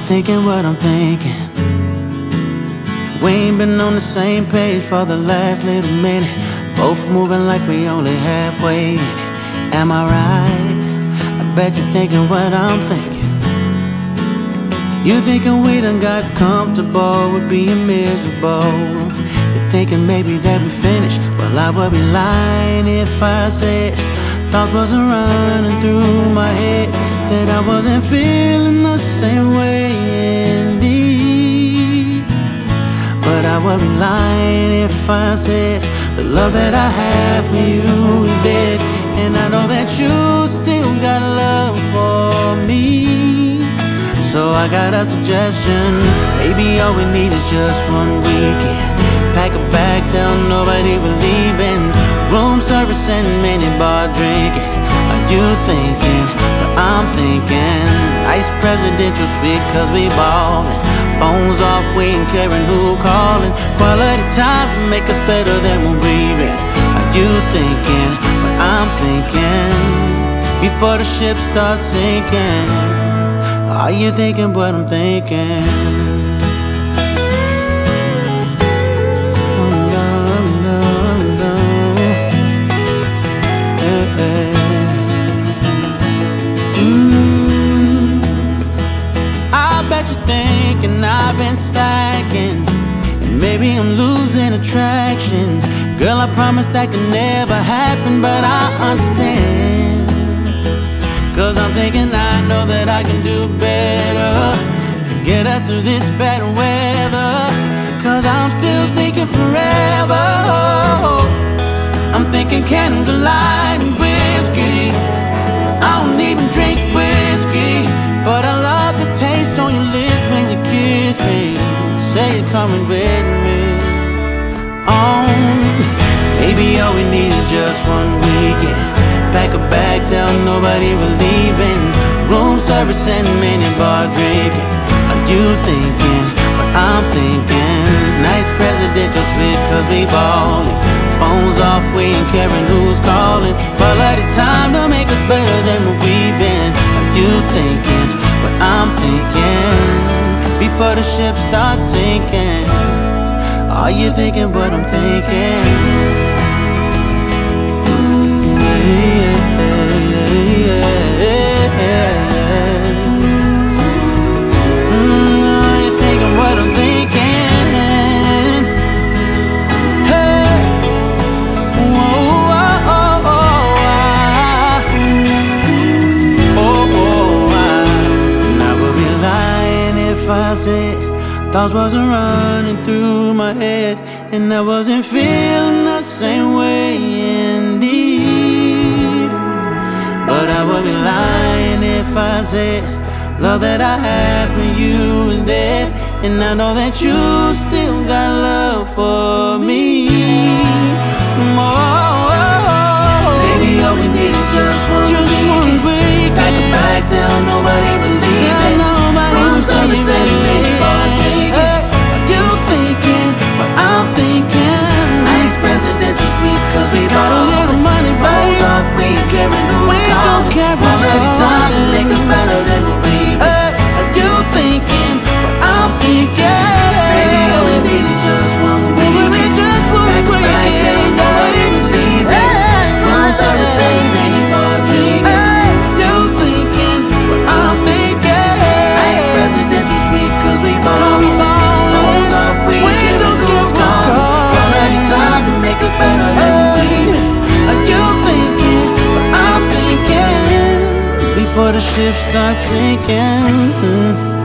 thinking what I'm thinking? We ain't been on the same page for the last little minute. Both moving like we only halfway in it. Am I right? I bet you're thinking what I'm thinking. You thinking we done got comfortable with being miserable. You're thinking maybe that we finished. Well, I would be lying if I said thoughts wasn't running through my head, that I wasn't feeling the same way indeed. But I would be lying if I said the love that I have for you is dead. And I know that you still got love for me. So I got a suggestion. Maybe all we need is just one weekend. Pack a bag, tell nobody we're leaving. Room service and minibar drinking. Are you thinking what I'm thinking? Nice presidential suite cause we ballin'. Phones off, we ain't caring who callin'. Quality time to make us better than when we've been. Are you thinking what I'm thinking? Before the ship starts sinking, are you thinking what I'm thinking? I've been slacking, and maybe I'm losing attraction. Girl, I promise that can never happen, but I understand. Cause I'm thinking I know that I can do better to get us through this bad weather. Cause I'm still thinking forever. I'm thinking candlelight and whiskey. I don't even drink whiskey, but I love the taste on your lips when you kiss me. Say you're coming with me. Maybe all we need is just one weekend. Pack a bag, tell nobody we're leaving. Room service and minibar drinking. Are you thinking what I'm thinking? Nice presidential suite cause we ballin'. Phones off, we ain't caring who's calling. Quality time to make us better than what we've been. Are you thinking what I'm thinking? Before the ship starts sinking, are you thinking what I'm thinking? Are you thinking what I'm thinking? Hey. And I would be lying if I said thoughts wasn't running through my head, and I wasn't feeling the same way indeed. But I would be lying if I said love that I have for you is dead. And I know that you still got love for me. Maybe all we need is just one week. Pack a bag, tell nobody we're leaving. Room service and minibar drinking. Are you thinking what I'm thinking? Nice presidential suite cause we got a little money, babe. Off, we ain't caring who's calling. Quality time to make us better than what we've been. Are you thinking what I'm thinking? Maybe all we need is just one week. Pack a bag, tell nobody we're leaving. Room service and minibar drinking. Are you thinking what I'm thinking? Nice presidential suite cause we ballin'. Phones off, we ain't caring who's calling. Quality time to make us better than what we've been. Are you thinking what I'm thinking? Before the ship starts sinking.